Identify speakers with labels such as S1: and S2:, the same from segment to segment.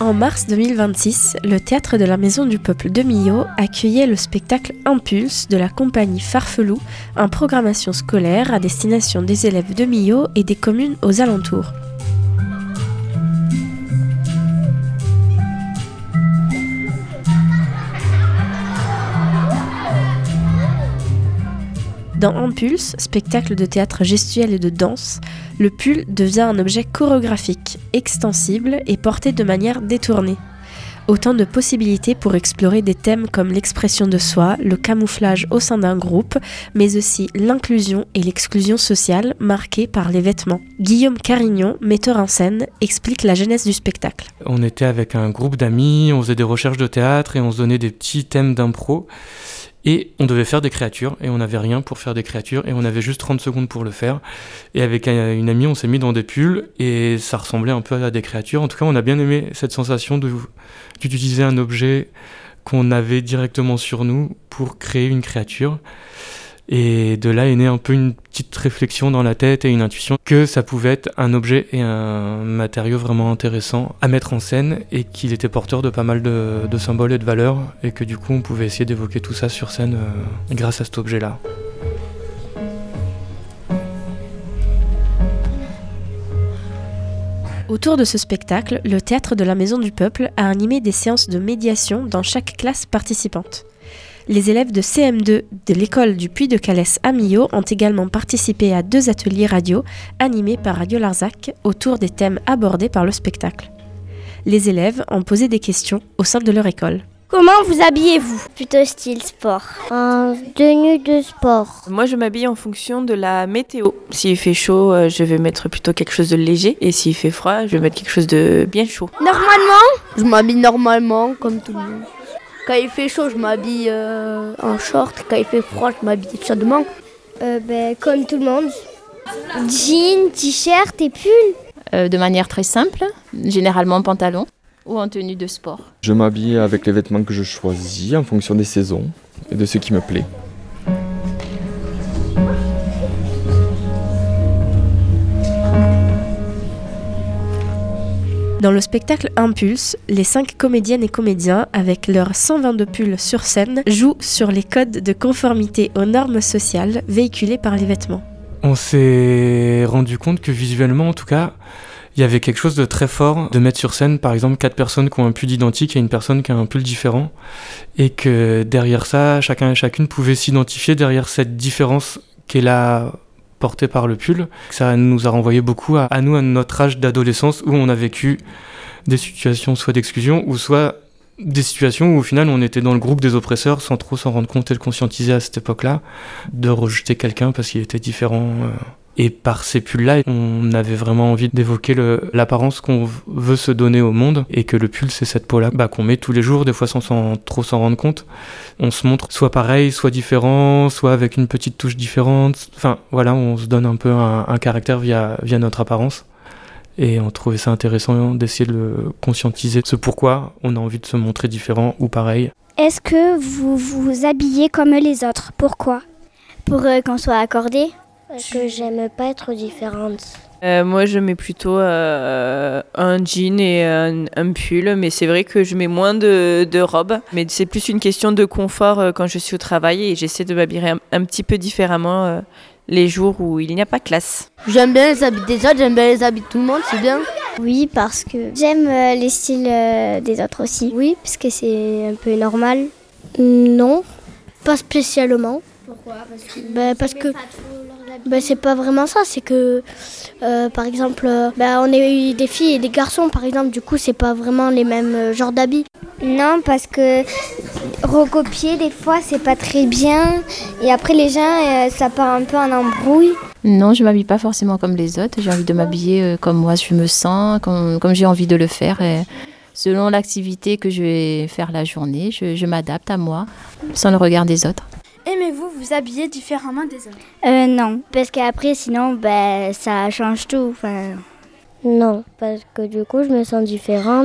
S1: En mars 2026, le Théâtre de la Maison du Peuple de Millau accueillait le spectacle Impulse de la compagnie Farfelou, en programmation scolaire à destination des élèves de Millau et des communes aux alentours. Dans Impulse, spectacle de théâtre gestuel et de danse, le pull devient un objet chorégraphique, extensible et porté de manière détournée. Autant de possibilités pour explorer des thèmes comme l'expression de soi, le camouflage au sein d'un groupe, mais aussi l'inclusion et l'exclusion sociale marquées par les vêtements. Guillaume Carignon, metteur en scène, explique la genèse du spectacle.
S2: On était avec un groupe d'amis, on faisait des recherches de théâtre et on se donnait des petits thèmes d'impro. Et on devait faire des créatures, et on n'avait rien pour faire des créatures, et on avait juste 30 secondes pour le faire. Et avec une amie, on s'est mis dans des pulls, et ça ressemblait un peu à des créatures. En tout cas, on a bien aimé cette sensation d'utiliser un objet qu'on avait directement sur nous pour créer une créature. Et de là est née un peu une petite réflexion dans la tête et une intuition que ça pouvait être un objet et un matériau vraiment intéressant à mettre en scène et qu'il était porteur de pas mal de symboles et de valeurs et que du coup on pouvait essayer d'évoquer tout ça sur scène grâce à cet objet-là.
S1: Autour de ce spectacle, le Théâtre de la Maison du Peuple a animé des séances de médiation dans chaque classe participante. Les élèves de CM2 de l'école du Puy de Calès à Millau ont également participé à 2 ateliers radio animés par Radio Larzac autour des thèmes abordés par le spectacle. Les élèves ont posé des questions au sein de leur école.
S3: Comment vous habillez-vous ?
S4: Plutôt style sport. En tenue de sport.
S5: Moi, je m'habille en fonction de la météo. S'il fait chaud, je vais mettre plutôt quelque chose de léger. Et s'il fait froid, je vais mettre quelque chose de bien chaud.
S3: Normalement ? Je m'habille normalement, comme tout le monde. Quand il fait chaud, je m'habille en short. Quand il fait froid, je m'habille chaudement.
S4: Comme tout le monde. Jean, t-shirt et pull.
S6: De manière très simple, généralement en pantalon ou en tenue de sport.
S7: Je m'habille avec les vêtements que je choisis en fonction des saisons et de ce qui me plaît.
S1: Dans le spectacle Impulse, les 5 comédiennes et comédiens, avec leurs 122 pulls sur scène, jouent sur les codes de conformité aux normes sociales véhiculées par les vêtements.
S2: On s'est rendu compte que visuellement, en tout cas, il y avait quelque chose de très fort de mettre sur scène, par exemple, 4 personnes qui ont un pull identique et une personne qui a un pull différent, et que derrière ça, chacun et chacune pouvait s'identifier derrière cette différence qu'elle a porté par le pull. Ça nous a renvoyé beaucoup à nous, à notre âge d'adolescence, où on a vécu des situations soit d'exclusion, ou soit des situations où au final on était dans le groupe des oppresseurs sans trop s'en rendre compte et le conscientiser à cette époque-là, de rejeter quelqu'un parce qu'il était différent. Et par ces pulls-là, on avait vraiment envie d'évoquer l'apparence qu'on veut se donner au monde, et que le pull, c'est cette peau-là qu'on met tous les jours, des fois sans trop s'en rendre compte. On se montre soit pareil, soit différent, soit avec une petite touche différente. Enfin, voilà, on se donne un peu un caractère via notre apparence. Et on trouvait ça intéressant d'essayer de le conscientiser, ce pourquoi on a envie de se montrer différent ou pareil.
S4: Est-ce que vous vous habillez comme les autres ? Pourquoi ?
S8: Pour qu'on soit accordé.
S4: Parce que j'aime pas être différente.
S5: Moi, je mets plutôt un jean et un pull, mais c'est vrai que je mets moins de robes. Mais c'est plus une question de confort quand je suis au travail, et j'essaie de m'habiller un petit peu différemment les jours où il n'y a pas classe.
S3: J'aime bien les habits des autres, j'aime bien les habits de tout le monde, c'est bien.
S8: Oui, parce que j'aime les styles des autres aussi.
S4: Oui, parce que c'est un peu normal.
S8: Non,
S4: pas spécialement.
S8: Pourquoi ?
S4: Parce que c'est pas vraiment ça, c'est que par exemple on est des filles et des garçons par exemple, du coup c'est pas vraiment les mêmes genres d'habits.
S8: Non, parce que recopier des fois c'est pas très bien, et après les gens ça part un peu en embrouille.
S6: Non, je m'habille pas forcément comme les autres, j'ai envie de m'habiller comme moi je me sens, comme j'ai envie de le faire, et selon l'activité que je vais faire la journée, je m'adapte à moi sans le regard des autres.
S3: Aimez-vous vous habiller différemment des autres ?
S8: Non, parce qu'après sinon ça change tout.
S4: Non, parce que du coup je me sens différente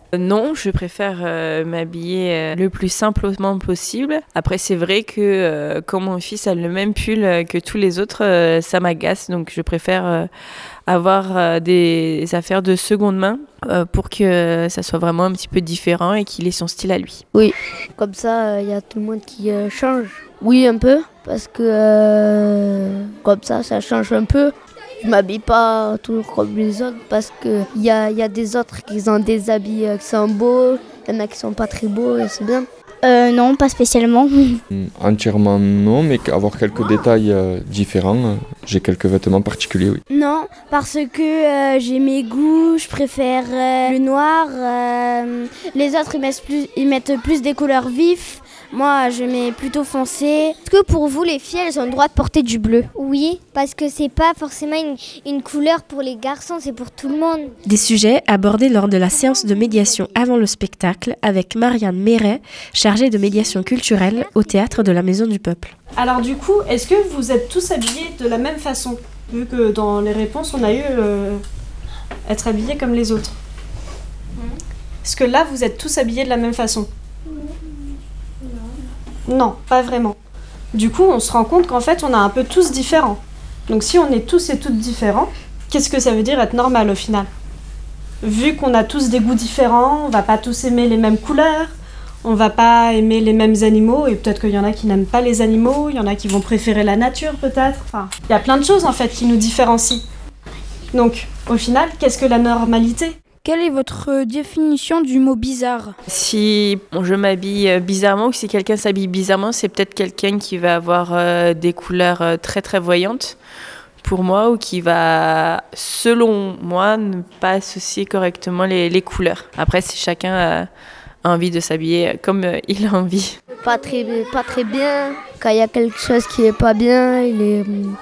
S5: Non, je préfère m'habiller le plus simplement possible. Après, c'est vrai que quand mon fils a le même pull que tous les autres, ça m'agace. Donc, je préfère avoir des affaires de seconde main pour que ça soit vraiment un petit peu différent et qu'il ait son style à lui.
S3: Oui, comme ça, il y a tout le monde qui change. Oui, un peu, parce que comme ça change un peu. Je m'habille pas toujours comme les autres parce qu'il y a des autres qui ont des habits qui sont beaux, il y en a qui sont pas très beaux et c'est bien.
S4: Non, pas spécialement.
S7: Entièrement non, mais avoir quelques détails différents. J'ai quelques vêtements particuliers, oui.
S8: Non, parce que j'ai mes goûts, je préfère le noir. Les autres, ils mettent plus des couleurs vives. Moi, je mets plutôt foncé.
S4: Est-ce que pour vous, les filles, elles ont le droit de porter du bleu?
S8: Oui, parce que c'est pas forcément une couleur pour les garçons, c'est pour tout le monde.
S1: Des sujets abordés lors de la séance de médiation avant le spectacle avec Marianne Méret, chargée de médiation culturelle au théâtre de la Maison du Peuple.
S9: Alors du coup, est-ce que vous êtes tous habillés de la même façon? Vu que dans les réponses, on a eu être habillés comme les autres. Est-ce que là, vous êtes tous habillés de la même façon? Non, pas vraiment. Du coup, on se rend compte qu'en fait, on est un peu tous différents. Donc si on est tous et toutes différents, qu'est-ce que ça veut dire être normal au final? Vu qu'on a tous des goûts différents, on va pas tous aimer les mêmes couleurs, on va pas aimer les mêmes animaux, et peut-être qu'il y en a qui n'aiment pas les animaux, il y en a qui vont préférer la nature peut-être. Enfin, il y a plein de choses en fait qui nous différencient. Donc, au final, qu'est-ce que la normalité?
S10: Quelle est votre définition du mot bizarre?
S5: Si je m'habille bizarrement ou si quelqu'un s'habille bizarrement, c'est peut-être quelqu'un qui va avoir des couleurs très très voyantes pour moi ou qui va, selon moi, ne pas associer correctement les couleurs. Après, si chacun a envie de s'habiller comme il a envie.
S3: Pas très bien. Quand il y a quelque chose qui est pas bien, il est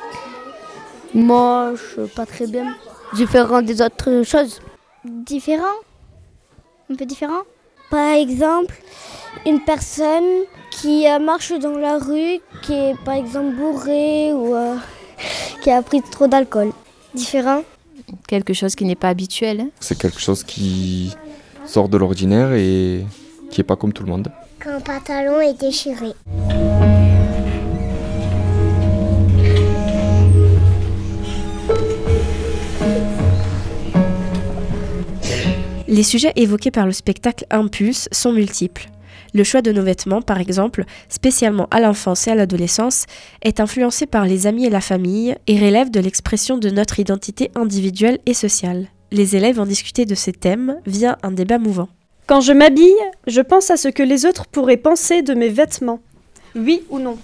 S3: moche, pas très bien. Différent des autres choses.
S8: Différent? Un peu différent? Par exemple, une personne qui marche dans la rue, qui est par exemple bourrée ou qui a pris trop d'alcool. Différent?
S6: Quelque chose qui n'est pas habituel. Hein.
S7: C'est quelque chose qui sort de l'ordinaire et qui n'est pas comme tout le monde.
S8: Quand un pantalon est déchiré.
S1: Les sujets évoqués par le spectacle Impulse sont multiples. Le choix de nos vêtements, par exemple, spécialement à l'enfance et à l'adolescence, est influencé par les amis et la famille et relève de l'expression de notre identité individuelle et sociale. Les élèves ont discuté de ces thèmes via un débat mouvant.
S9: Quand je m'habille, je pense à ce que les autres pourraient penser de mes vêtements. Oui ou non?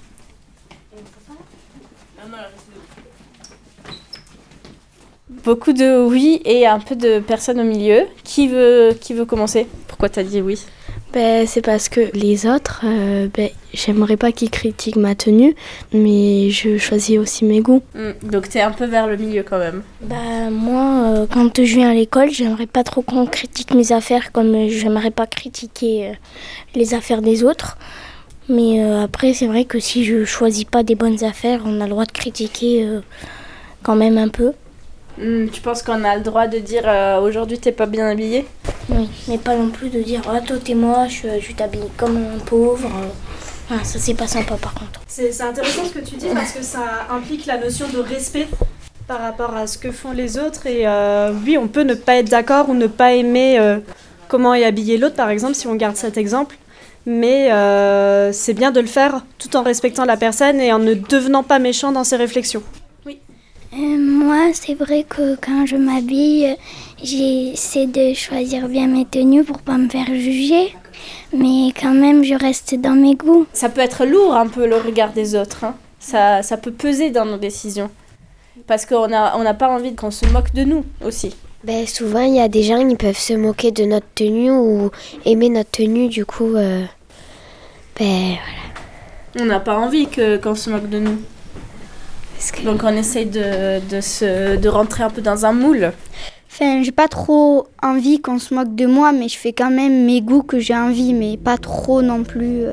S10: Beaucoup de oui et un peu de personnes au milieu. Qui veut commencer? Pourquoi t'as dit oui?
S11: C'est parce que les autres, j'aimerais pas qu'ils critiquent ma tenue, mais je choisis aussi mes goûts.
S10: Donc t'es un peu vers le milieu quand même.
S11: Moi, quand je viens à l'école, j'aimerais pas trop qu'on critique mes affaires, comme j'aimerais pas critiquer les affaires des autres. Mais après, c'est vrai que si je choisis pas des bonnes affaires, on a le droit de critiquer quand même un peu.
S10: Tu penses qu'on a le droit de dire aujourd'hui t'es pas bien habillé?
S11: Oui, mais pas non plus de dire toi t'es moche, je t'habille comme un pauvre. Ça c'est pas sympa par contre.
S9: C'est intéressant ce que tu dis parce que ça implique la notion de respect par rapport à ce que font les autres et oui on peut ne pas être d'accord ou ne pas aimer comment est habillé l'autre par exemple si on garde cet exemple. Mais c'est bien de le faire tout en respectant la personne et en ne devenant pas méchant dans ses réflexions.
S8: Moi, c'est vrai que quand je m'habille, j'essaie de choisir bien mes tenues pour pas me faire juger. Mais quand même, je reste dans mes goûts.
S10: Ça peut être lourd un peu le regard des autres. Hein. Ça peut peser dans nos décisions. Parce qu'on n'a pas envie qu'on se moque de nous aussi.
S11: Souvent, il y a des gens qui peuvent se moquer de notre tenue ou aimer notre tenue. Du coup, voilà.
S10: On n'a pas envie qu'on se moque de nous. Donc on essaye de rentrer un peu dans un moule.
S12: J'ai pas trop envie qu'on se moque de moi, mais je fais quand même mes goûts que j'ai envie, mais pas trop non plus.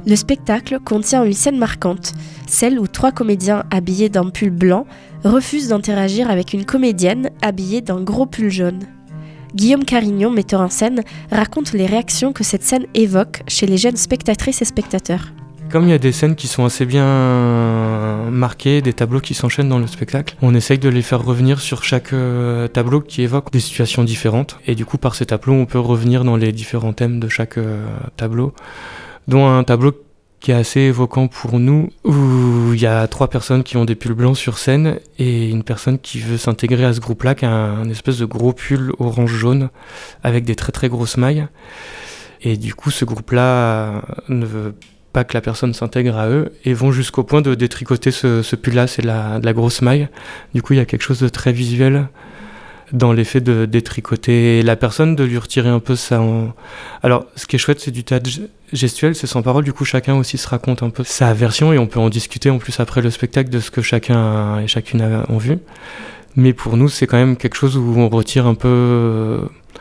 S1: Le spectacle contient une scène marquante, celle où 3 comédiens habillés d'un pull blanc refusent d'interagir avec une comédienne habillée d'un gros pull jaune. Guillaume Carignon, metteur en scène, raconte les réactions que cette scène évoque chez les jeunes spectatrices et spectateurs.
S2: Comme il y a des scènes qui sont assez bien marquées, des tableaux qui s'enchaînent dans le spectacle, on essaye de les faire revenir sur chaque tableau qui évoque des situations différentes. Et du coup, par ces tableaux, on peut revenir dans les différents thèmes de chaque tableau, dont un tableau qui est assez évoquant pour nous, où il y a 3 personnes qui ont des pulls blancs sur scène et une personne qui veut s'intégrer à ce groupe-là, qui a un espèce de gros pull orange-jaune avec des très très grosses mailles. Et du coup, ce groupe-là ne veut pas que la personne s'intègre à eux et vont jusqu'au point de détricoter ce pull-là, c'est de la grosse maille. Du coup, il y a quelque chose de très visuel dans l'effet de détricoter la personne, de lui retirer un peu ça. Alors, ce qui est chouette, c'est du théâtre gestuel, c'est sans parole, du coup, chacun aussi se raconte un peu sa version et on peut en discuter en plus après le spectacle de ce que chacun et chacune ont vu. Mais pour nous, c'est quand même quelque chose où on retire un peu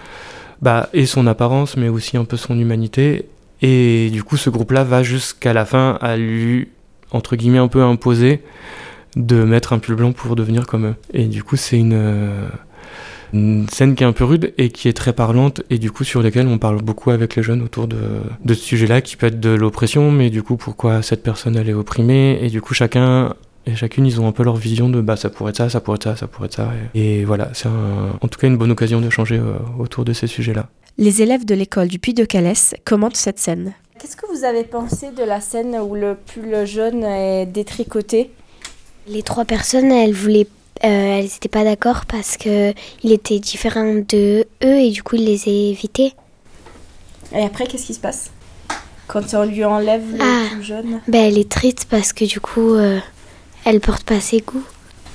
S2: et son apparence, mais aussi un peu son humanité. Et du coup, ce groupe-là va jusqu'à la fin à lui, entre guillemets, un peu imposer de mettre un pull blanc pour devenir comme eux. Et du coup, c'est une scène qui est un peu rude et qui est très parlante et du coup sur laquelle on parle beaucoup avec les jeunes autour de ce sujet-là qui peut être de l'oppression, mais du coup pourquoi cette personne elle est opprimée et du coup chacun et chacune ils ont un peu leur vision de ça pourrait être ça, ça pourrait être ça, ça pourrait être ça. Et voilà, c'est en tout cas une bonne occasion de changer autour de ces sujets-là.
S1: Les élèves de l'école du Puy-de-Calais commentent cette scène.
S10: Qu'est-ce que vous avez pensé de la scène où le pull jaune est détricoté ?
S8: Les 3 personnes, elles n'étaient pas d'accord parce qu'il était différent de eux et du coup, ils les a évités.
S10: Et après, qu'est-ce qui se passe quand on lui enlève le pull jaune ?
S8: Elle est triste parce que du coup, elle porte pas ses goûts.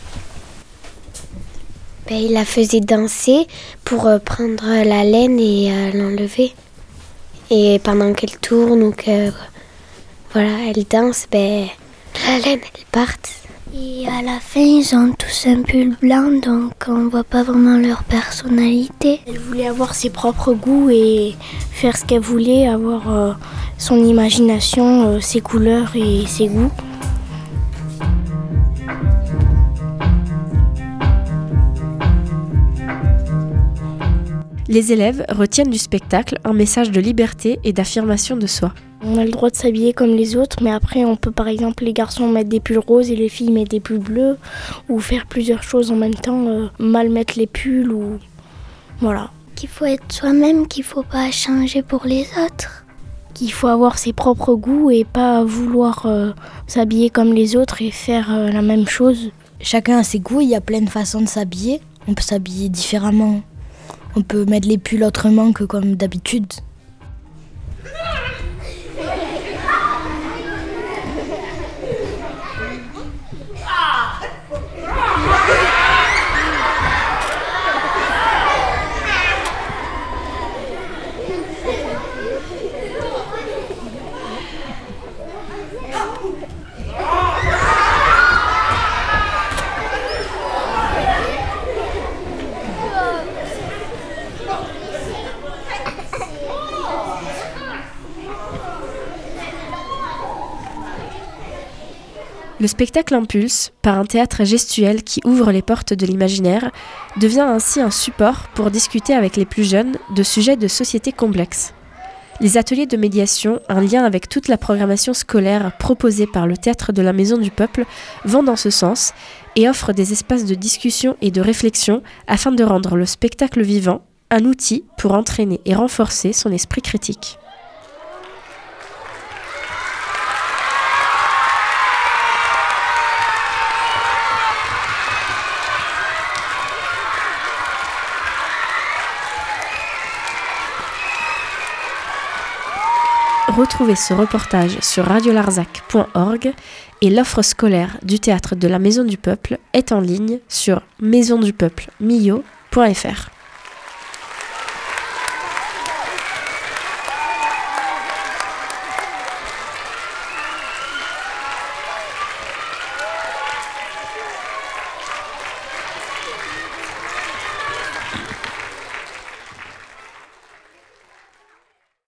S8: Il la faisait danser pour prendre la laine et l'enlever. Et pendant qu'elle tourne ou que elle danse, la laine elle part.
S11: Et à la fin, ils ont tous un pull blanc, donc on voit pas vraiment leur personnalité. Elle voulait avoir ses propres goûts et faire ce qu'elle voulait, avoir son imagination, ses couleurs et ses goûts.
S1: Les élèves retiennent du spectacle un message de liberté et d'affirmation de soi.
S11: On a le droit de s'habiller comme les autres, mais après on peut par exemple les garçons mettre des pulls roses et les filles mettre des pulls bleus, ou faire plusieurs choses en même temps, mal mettre les pulls ou voilà.
S8: Qu'il faut être soi-même, qu'il faut pas changer pour les autres.
S11: Qu'il faut avoir ses propres goûts et pas vouloir s'habiller comme les autres et faire la même chose.
S13: Chacun a ses goûts, il y a plein de façons de s'habiller, on peut s'habiller différemment. On peut mettre les pulls autrement que comme d'habitude.
S1: Le spectacle Impulse, par un théâtre gestuel qui ouvre les portes de l'imaginaire, devient ainsi un support pour discuter avec les plus jeunes de sujets de société complexes. Les ateliers de médiation, en lien avec toute la programmation scolaire proposée par le Théâtre de la Maison du Peuple, vont dans ce sens et offrent des espaces de discussion et de réflexion afin de rendre le spectacle vivant un outil pour entraîner et renforcer son esprit critique. Retrouvez ce reportage sur radiolarzac.org et l'offre scolaire du Théâtre de la Maison du Peuple est en ligne sur maisondupeuple.mio.fr.